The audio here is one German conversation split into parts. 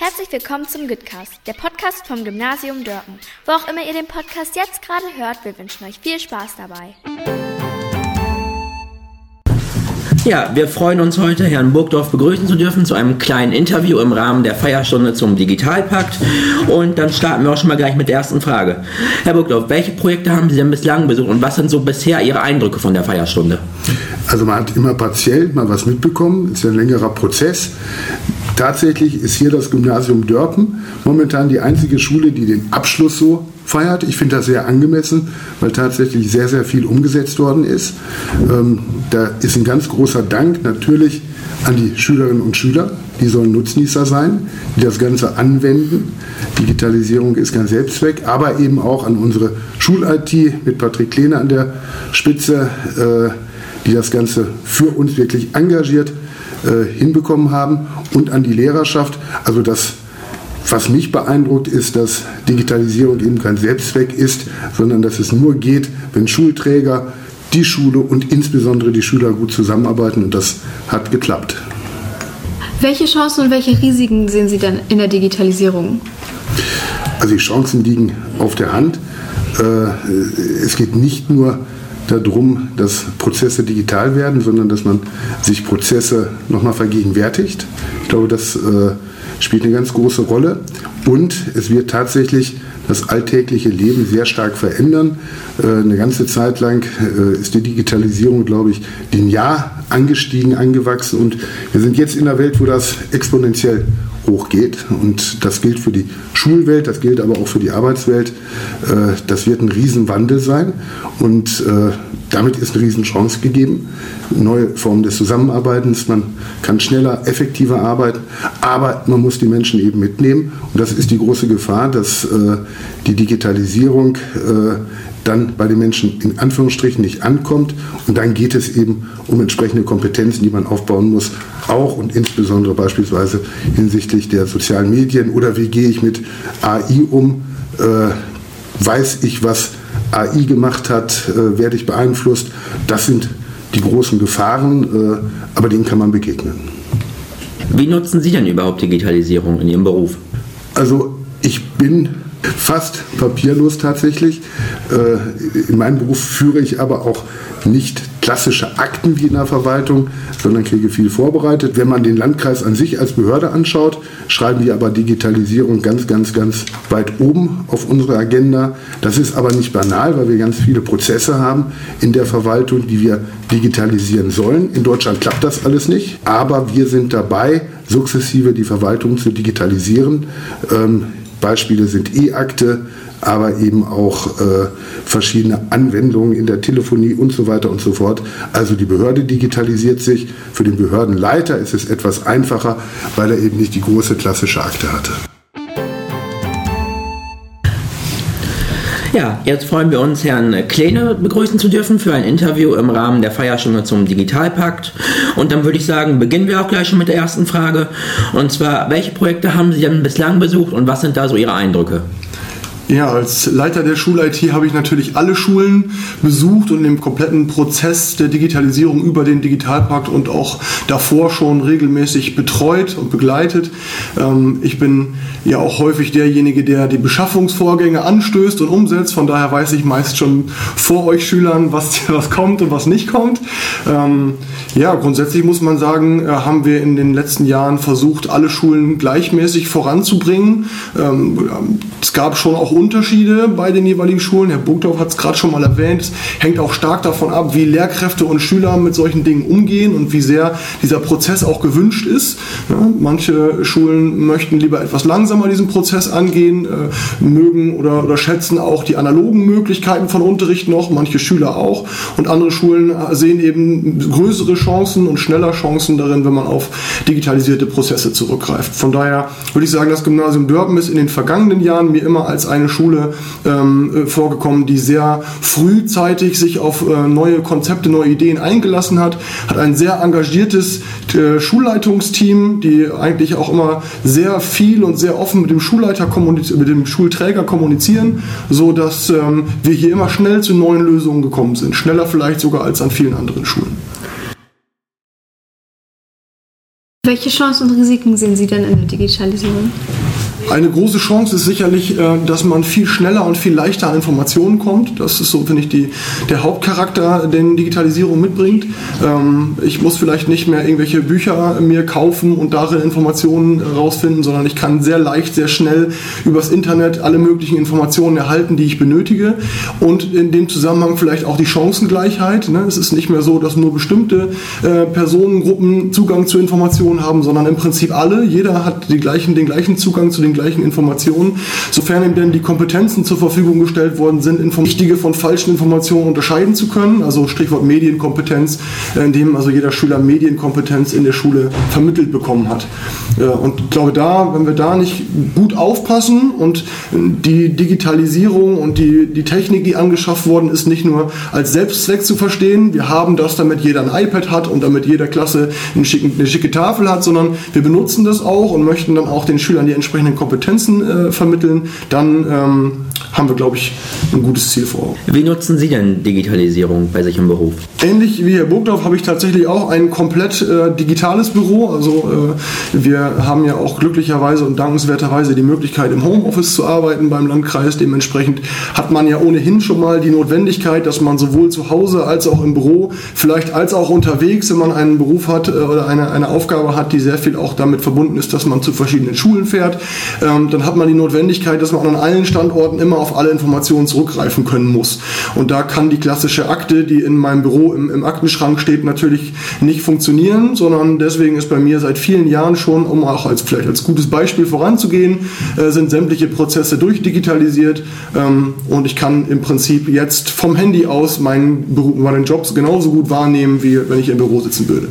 Herzlich willkommen zum Gütcast, der Podcast vom Gymnasium Dörpen. Wo auch immer ihr den Podcast jetzt gerade hört, wir wünschen euch viel Spaß dabei. Ja, wir freuen uns heute, Herrn Burgdorf begrüßen zu dürfen zu einem kleinen Interview im Rahmen der Feierstunde zum Digitalpakt. Und dann starten wir auch schon mal gleich mit der ersten Frage. Herr Burgdorf, welche Projekte haben Sie denn bislang besucht und was sind so bisher Ihre Eindrücke von der Feierstunde? Also man hat immer partiell mal was mitbekommen, ist ja ein längerer Prozess. Tatsächlich ist hier das Gymnasium Dörpen momentan die einzige Schule, die den Abschluss so feiert. Ich finde das sehr angemessen, weil tatsächlich sehr, sehr viel umgesetzt worden ist. Da ist ein ganz großer Dank natürlich an die Schülerinnen und Schüler, die sollen Nutznießer sein, die das Ganze anwenden. Digitalisierung ist kein Selbstzweck, aber eben auch an unsere Schul-IT mit Patrick Lehne an der Spitze, die das Ganze für uns wirklich engagiert hinbekommen haben, und an die Lehrerschaft. Also das, was mich beeindruckt, ist, dass Digitalisierung eben kein Selbstzweck ist, sondern dass es nur geht, wenn Schulträger, die Schule und insbesondere die Schüler gut zusammenarbeiten, und das hat geklappt. Welche Chancen und welche Risiken sehen Sie denn in der Digitalisierung? Also die Chancen liegen auf der Hand. Es geht nicht nur darum, dass Prozesse digital werden, sondern dass man sich Prozesse nochmal vergegenwärtigt. Ich glaube, das spielt eine ganz große Rolle, und es wird tatsächlich das alltägliche Leben sehr stark verändern. Eine ganze Zeit lang ist die Digitalisierung, glaube ich, linear angestiegen, angewachsen, und wir sind jetzt in einer Welt, wo das exponentiell hochgeht, und das gilt für die Schulwelt, das gilt aber auch für die Arbeitswelt. Das wird ein Riesenwandel sein, und damit ist eine Riesenchance gegeben. Neue Formen des Zusammenarbeitens, man kann schneller, effektiver arbeiten, aber man muss die Menschen eben mitnehmen, und das ist die große Gefahr, dass die Digitalisierung dann bei den Menschen in Anführungsstrichen nicht ankommt, und dann geht es eben um entsprechende Kompetenzen, die man aufbauen muss, auch und insbesondere beispielsweise hinsichtlich der sozialen Medien, oder wie gehe ich mit AI um, weiß ich, was AI gemacht hat, werde ich beeinflusst. Das sind die großen Gefahren, aber denen kann man begegnen. Wie nutzen Sie denn überhaupt Digitalisierung in Ihrem Beruf? Also ich bin fast papierlos tatsächlich. In meinem Beruf führe ich aber auch nicht klassische Akten wie in der Verwaltung, sondern kriege viel vorbereitet. Wenn man den Landkreis an sich als Behörde anschaut, schreiben wir aber Digitalisierung ganz, ganz, ganz weit oben auf unsere Agenda. Das ist aber nicht banal, weil wir ganz viele Prozesse haben in der Verwaltung, die wir digitalisieren sollen. In Deutschland klappt das alles nicht, aber wir sind dabei, sukzessive die Verwaltung zu digitalisieren. Beispiele sind E-Akte, aber eben auch verschiedene Anwendungen in der Telefonie und so weiter und so fort. Also die Behörde digitalisiert sich. Für den Behördenleiter ist es etwas einfacher, weil er eben nicht die große klassische Akte hatte. Ja, jetzt freuen wir uns, Herrn Kleene begrüßen zu dürfen für ein Interview im Rahmen der Feierstunde zum Digitalpakt. Und dann würde ich sagen, beginnen wir auch gleich schon mit der ersten Frage. Und zwar, welche Projekte haben Sie denn bislang besucht und was sind da so Ihre Eindrücke? Ja, als Leiter der Schul-IT habe ich natürlich alle Schulen besucht und den kompletten Prozess der Digitalisierung über den Digitalpakt und auch davor schon regelmäßig betreut und begleitet. Ich bin ja auch häufig derjenige, der die Beschaffungsvorgänge anstößt und umsetzt. Von daher weiß ich meist schon vor euch Schülern, was kommt und was nicht kommt. Ja, grundsätzlich muss man sagen, haben wir in den letzten Jahren versucht, alle Schulen gleichmäßig voranzubringen. Es gab schon auch Unterschiede bei den jeweiligen Schulen. Herr Burgdorf hat es gerade schon mal erwähnt. Es hängt auch stark davon ab, wie Lehrkräfte und Schüler mit solchen Dingen umgehen und wie sehr dieser Prozess auch gewünscht ist. Ja, manche Schulen möchten lieber etwas langsamer diesen Prozess angehen, mögen oder schätzen auch die analogen Möglichkeiten von Unterricht noch, manche Schüler auch. Und andere Schulen sehen eben größere Chancen und schneller Chancen darin, wenn man auf digitalisierte Prozesse zurückgreift. Von daher würde ich sagen, das Gymnasium Dörpen ist in den vergangenen Jahren mir immer als eine Schule vorgekommen, die sehr frühzeitig sich auf neue Konzepte, neue Ideen eingelassen hat ein sehr engagiertes Schulleitungsteam, die eigentlich auch immer sehr viel und sehr offen mit dem Schulleiter mit dem Schulträger kommunizieren, so dass wir hier immer schnell zu neuen Lösungen gekommen sind, schneller vielleicht sogar als an vielen anderen Schulen. Welche Chancen und Risiken sehen Sie denn in der Digitalisierung? Eine große Chance ist sicherlich, dass man viel schneller und viel leichter an Informationen kommt. Das ist so, finde ich, der Hauptcharakter, den Digitalisierung mitbringt. Ich muss vielleicht nicht mehr irgendwelche Bücher mir kaufen und darin Informationen rausfinden, sondern ich kann sehr leicht, sehr schnell übers Internet alle möglichen Informationen erhalten, die ich benötige. Und in dem Zusammenhang vielleicht auch die Chancengleichheit. Ne? Es ist nicht mehr so, dass nur bestimmte Personengruppen Zugang zu Informationen haben, sondern im Prinzip alle. Jeder hat den gleichen Zugang zu den gleichen Informationen, sofern ihm denn die Kompetenzen zur Verfügung gestellt worden sind, wichtige von falschen Informationen unterscheiden zu können, also Stichwort Medienkompetenz, in dem also jeder Schüler Medienkompetenz in der Schule vermittelt bekommen hat. Und ich glaube, wenn wir da nicht gut aufpassen und die Digitalisierung und die Technik, die angeschafft worden ist, nicht nur als Selbstzweck zu verstehen, wir haben das, damit jeder ein iPad hat und damit jede Klasse eine schicke Tafel hat, sondern wir benutzen das auch und möchten dann auch den Schülern die entsprechenden Kompetenzen vermitteln, dann haben wir, glaube ich, ein gutes Ziel vor Augen. Wie nutzen Sie denn Digitalisierung bei sich im Beruf? Ähnlich wie Herr Burgdorf habe ich tatsächlich auch ein komplett digitales Büro. Also wir haben ja auch glücklicherweise und dankenswerterweise die Möglichkeit, im Homeoffice zu arbeiten beim Landkreis. Dementsprechend hat man ja ohnehin schon mal die Notwendigkeit, dass man sowohl zu Hause als auch im Büro, vielleicht als auch unterwegs, wenn man einen Beruf hat oder eine Aufgabe hat, die sehr viel auch damit verbunden ist, dass man zu verschiedenen Schulen fährt, dann hat man die Notwendigkeit, dass man an allen Standorten immer auf alle Informationen zurückgreifen können muss. Und da kann die klassische Akte, die in meinem Büro im Aktenschrank steht, natürlich nicht funktionieren, sondern deswegen ist bei mir seit vielen Jahren schon, um auch vielleicht als gutes Beispiel voranzugehen, sind sämtliche Prozesse durchdigitalisiert und ich kann im Prinzip jetzt vom Handy aus meinen Jobs genauso gut wahrnehmen, wie wenn ich im Büro sitzen würde.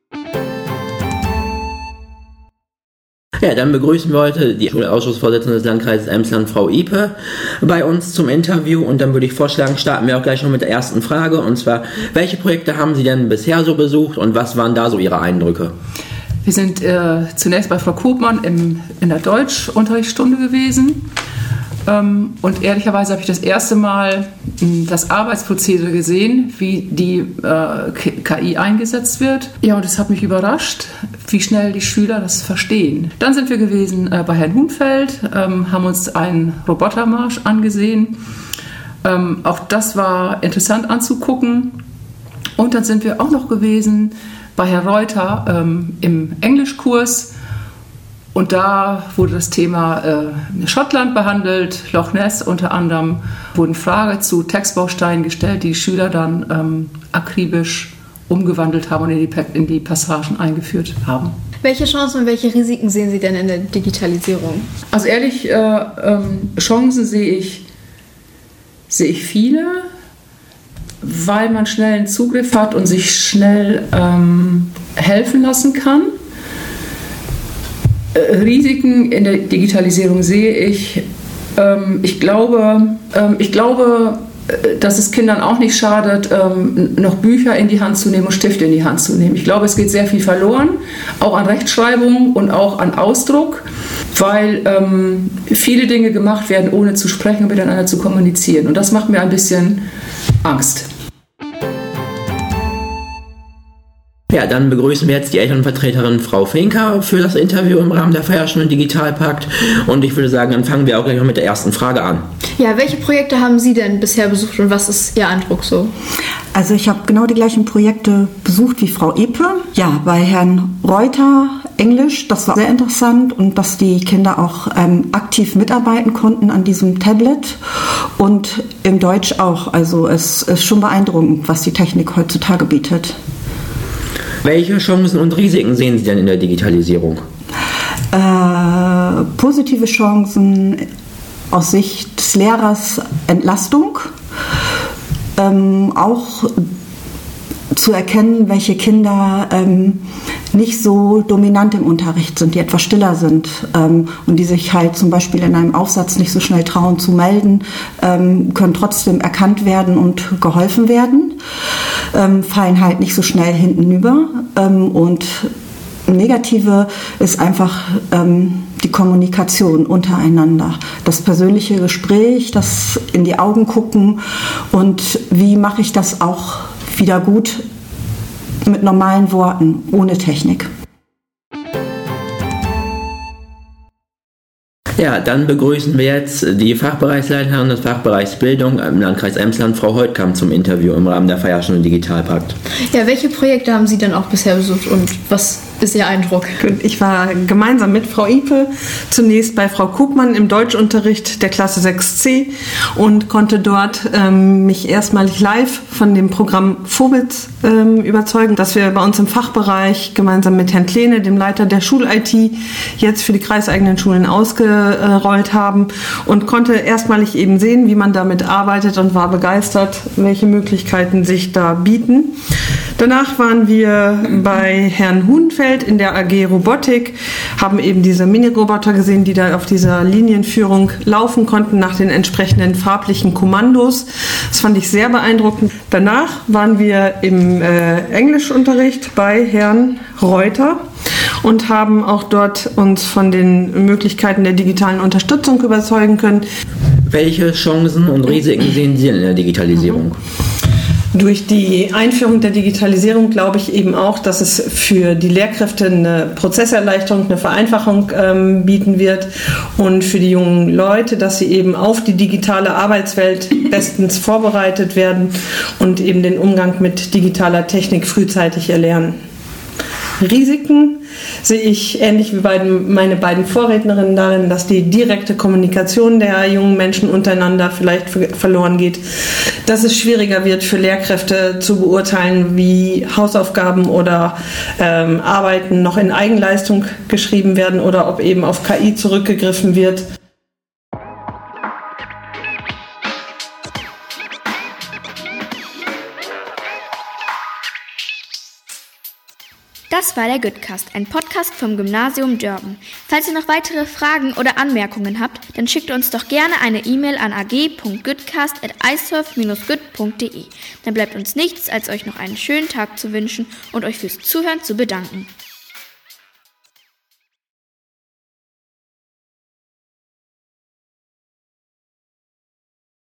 Ja, dann begrüßen wir heute die Schulausschussvorsitzende des Landkreises Emsland, Frau Ipe, bei uns zum Interview. Und dann würde ich vorschlagen, starten wir auch gleich schon mit der ersten Frage. Und zwar, welche Projekte haben Sie denn bisher so besucht und was waren da so Ihre Eindrücke? Wir sind zunächst bei Frau Kopmann in der Deutschunterrichtsstunde gewesen. Und ehrlicherweise habe ich das erste Mal das Arbeitsprozedere gesehen, wie die KI eingesetzt wird. Ja, und es hat mich überrascht, wie schnell die Schüler das verstehen. Dann sind wir gewesen bei Herrn Hunfeld, haben uns einen Robotermarsch angesehen. Auch das war interessant anzugucken. Und dann sind wir auch noch gewesen bei Herrn Reuter im Englischkurs. Und da wurde das Thema Schottland behandelt, Loch Ness unter anderem, wurden Fragen zu Textbausteinen gestellt, die Schüler dann akribisch umgewandelt haben und in die Passagen eingeführt haben. Welche Chancen und welche Risiken sehen Sie denn in der Digitalisierung? Also ehrlich, Chancen sehe ich viele, weil man schnell einen Zugriff hat und sich schnell helfen lassen kann. Risiken in der Digitalisierung sehe ich. Ich glaube, dass es Kindern auch nicht schadet, noch Bücher in die Hand zu nehmen und Stifte in die Hand zu nehmen. Ich glaube, es geht sehr viel verloren, auch an Rechtschreibung und auch an Ausdruck, weil viele Dinge gemacht werden, ohne zu sprechen und miteinander zu kommunizieren. Und das macht mir ein bisschen Angst. Ja, dann begrüßen wir jetzt die Elternvertreterin Frau Finker für das Interview im Rahmen der Feierstunde Digitalpakt. Und ich würde sagen, dann fangen wir auch gleich mal mit der ersten Frage an. Ja, welche Projekte haben Sie denn bisher besucht und was ist Ihr Eindruck so? Also ich habe genau die gleichen Projekte besucht wie Frau Epe. Ja, bei Herrn Reuter Englisch, das war sehr interessant und dass die Kinder auch aktiv mitarbeiten konnten an diesem Tablet und im Deutsch auch. Also es ist schon beeindruckend, was die Technik heutzutage bietet. Welche Chancen und Risiken sehen Sie denn in der Digitalisierung? Positive Chancen aus Sicht des Lehrers, Entlastung, auch zu erkennen, welche Kinder nicht so dominant im Unterricht sind, die etwas stiller sind und die sich halt zum Beispiel in einem Aufsatz nicht so schnell trauen zu melden, können trotzdem erkannt werden und geholfen werden, fallen halt nicht so schnell hintenüber und Negative ist einfach die Kommunikation untereinander, das persönliche Gespräch, das in die Augen gucken und wie mache ich das auch wieder gut mit normalen Worten, ohne Technik. Ja, dann begrüßen wir jetzt die Fachbereichsleiterin des Fachbereichs Bildung im Landkreis Emsland, Frau Heutkamp, zum Interview im Rahmen der Feierstunde Digitalpakt. Ja, welche Projekte haben Sie denn auch bisher besucht und was ist Ihr Eindruck? Ich war gemeinsam mit Frau Ipe zunächst bei Frau Kupmann im Deutschunterricht der Klasse 6c und konnte dort mich erstmalig live von dem Programm Vobitz überzeugen, das wir bei uns im Fachbereich gemeinsam mit Herrn Kleene, dem Leiter der Schul-IT, jetzt für die kreiseigenen Schulen ausgerollt haben und konnte erstmalig eben sehen, wie man damit arbeitet und war begeistert, welche Möglichkeiten sich da bieten. Danach waren wir bei Herrn Huhnfeld in der AG Robotik, haben eben diese Mini-Roboter gesehen, die da auf dieser Linienführung laufen konnten nach den entsprechenden farblichen Kommandos. Das fand ich sehr beeindruckend. Danach waren wir im Englischunterricht bei Herrn Reuter und haben auch dort uns von den Möglichkeiten der digitalen Unterstützung überzeugen können. Welche Chancen und Risiken sehen Sie in der Digitalisierung? Durch die Einführung der Digitalisierung glaube ich eben auch, dass es für die Lehrkräfte eine Prozesserleichterung, eine Vereinfachung bieten wird und für die jungen Leute, dass sie eben auf die digitale Arbeitswelt bestens vorbereitet werden und eben den Umgang mit digitaler Technik frühzeitig erlernen. Risiken sehe ich ähnlich wie meine beiden Vorrednerinnen darin, dass die direkte Kommunikation der jungen Menschen untereinander vielleicht verloren geht, dass es schwieriger wird für Lehrkräfte zu beurteilen, wie Hausaufgaben oder Arbeiten noch in Eigenleistung geschrieben werden oder ob eben auf KI zurückgegriffen wird. Das war der Goodcast, ein Podcast vom Gymnasium Dörpen. Falls ihr noch weitere Fragen oder Anmerkungen habt, dann schickt uns doch gerne eine E-Mail an ag.goodcast@isurf-good.de. Dann bleibt uns nichts, als euch noch einen schönen Tag zu wünschen und euch fürs Zuhören zu bedanken.